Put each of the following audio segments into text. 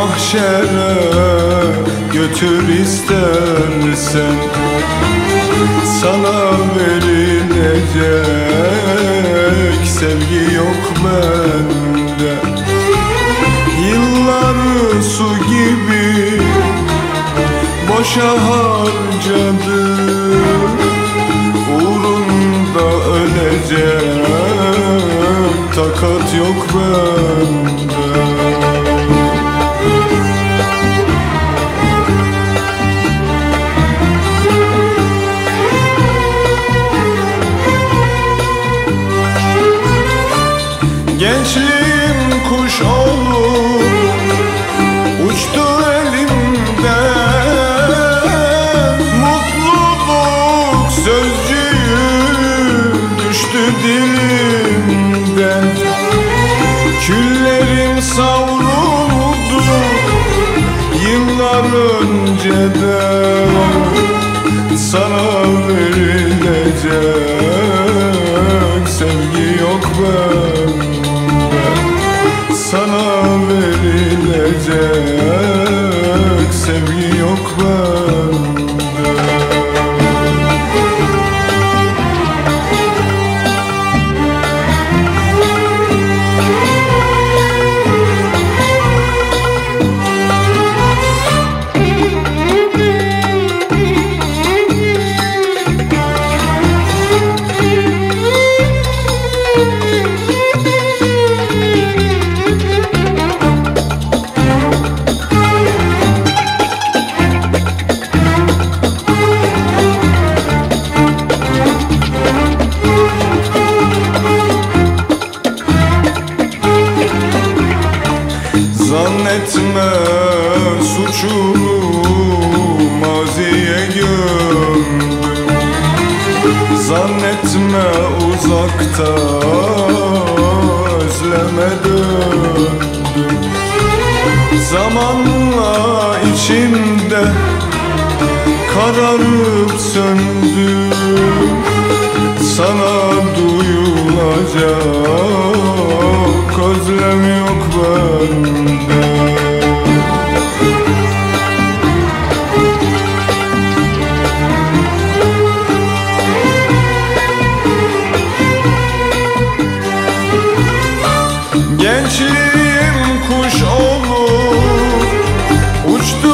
mahşere götür istersen, sana verilecek sevgi yok bende. Yılları su gibi boşa harcadım, uğrunda ölecek takat yok bende. Gençliğim kuş olup uçtu elimden, mutluluk sözcüğü düştü dilimden. Küllerim savruldu yıllar önceden, sana verilecek sevgi yok bende. Sana verilecek sevgi yok bende. Zannetme suçunu maziye gömdüm, zannetme uzakta özleme döndüm. Zamanla içimde kararıp söndüm, sana duyulacak özlem yok bende. Gençliğim kuş olup uçtu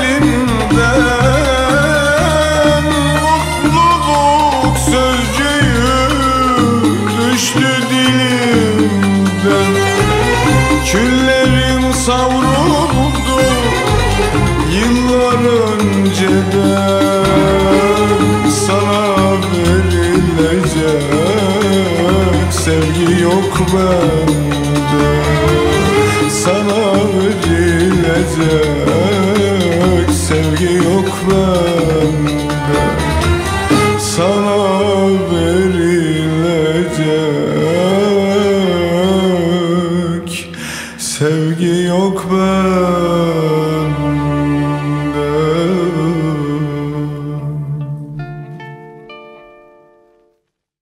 elimden, mutluluk sözcüğü düştü dilimden. Küllerim savruldu yıllar önceden, sana verilecek sevgi yok bende. Sana verilecek sevgi yok bende. Sana verilecek sevgi yok bende.